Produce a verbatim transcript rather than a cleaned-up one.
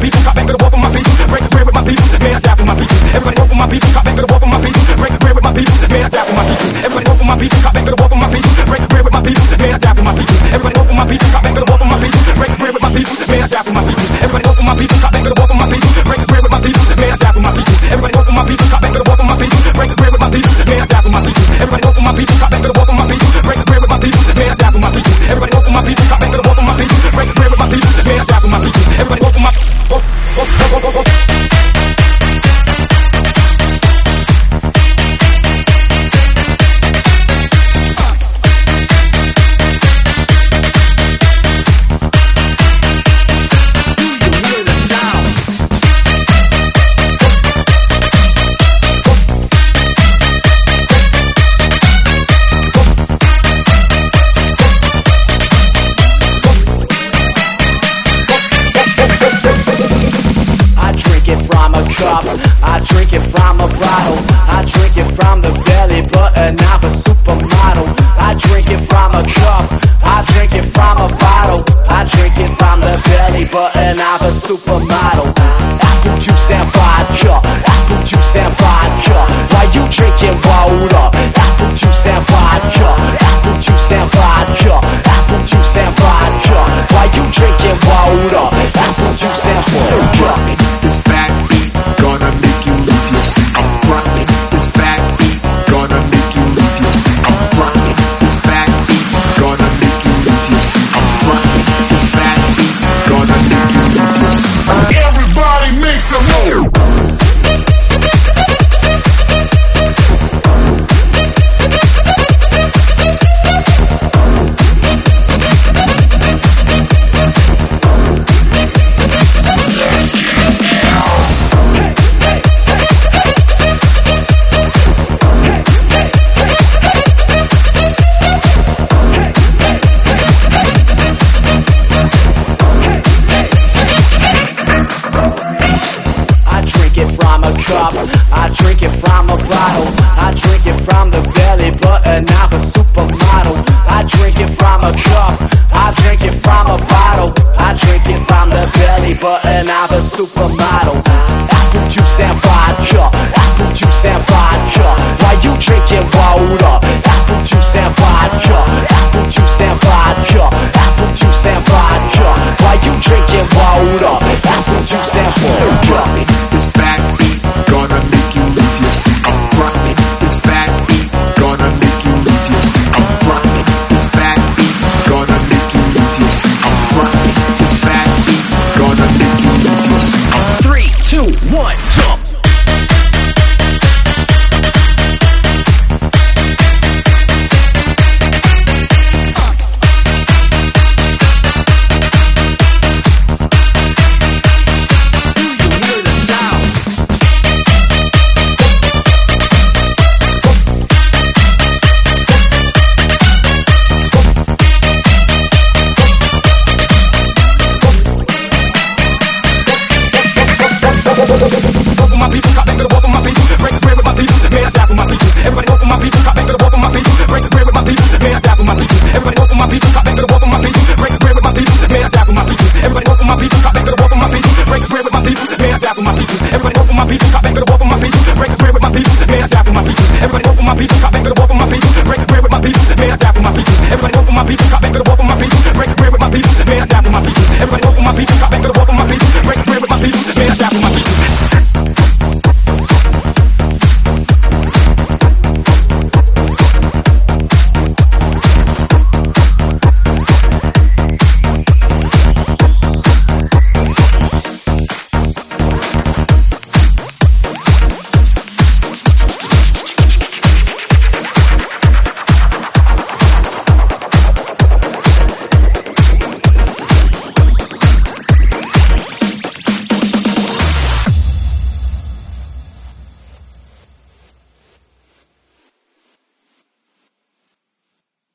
people, got back to the war for my people, break the bread with my people, man, I die for my people. Everybody go for my people, got back to the war for my people, break the bread with my people, man, I die for my people. Everybody go for my people, got back to the war for my people, break the bread with my people, man, I die for my people. Everybody go for my people, got back to the war for my people, break the bread with my people, man, I die for my people. Everybody go for my people, got back to the war for my people, break the bread with my people, man, I die for my people. Everybody go for my people, got back to the war for my people, break the bread with my people, man, I die for my people. Everybody go for my people, got back to the war for my people, break the bread with my people, man, I die for my people. Everybody go for my people, got back to the war for my people, break the bread with my people, man, I die for my people. Everybody go for my oh, oh, oh, oh, oh. I drink it from a bottle, I drink it from the belly button of a supermodel. I drink it from a cup, I drink it from a bottle, I drink it from the belly button of a supermodel. Apple juice and vodka, apple juice and vodka. Why you drinking water? Apple juice and vodka, apple juice and vodka, apple juice and vodka. Why you drinking water? Apple juice and vodka. This bad beat gonna make you lose your seat. I'm rocking. This bad beat gonna make you lose your seat. I'm rocking. This bad beat gonna make you lose your seat. I'm rocking. This bad beat gonna make you lose your seat. Everybody make some noise. I drink it from a bottle, I drink it from the belly button of a supermodel. I drink it from a cup, I drink it from a bottle, I drink it from the belly button of a supermodel. Apple juice and vodka, apple juice and vodka. Why you drinking water? Apple juice and vodka, apple juice and vodka, apple juice and vodka. Why you drinking water? Apple juice and vodka. This bad beat gonna make you lose your seat. I'm rocking. This bad beat gonna make you lose your seat. I'm rocking. This bad beat gonna make you lose your seat. I'm rocking. This bad beat gonna make you lose your seat. Three, two, one, jump. My people, got back to the war for my people, break the bread with my people, man, I die for my people. Everybody go for my people, got back to the war for my people, break the bread with my people, man, I die for my people. Everybody go for my people, got back to the war for my people, break the bread with my people, man, I die for my people. Everybody go for my people, got back to the war for my people, break the bread with my people, man, I die for my people. Everybody go for my people, got back to the war for my people, break the bread with my people, man, I die for my people. Everybody go for my people, got back to the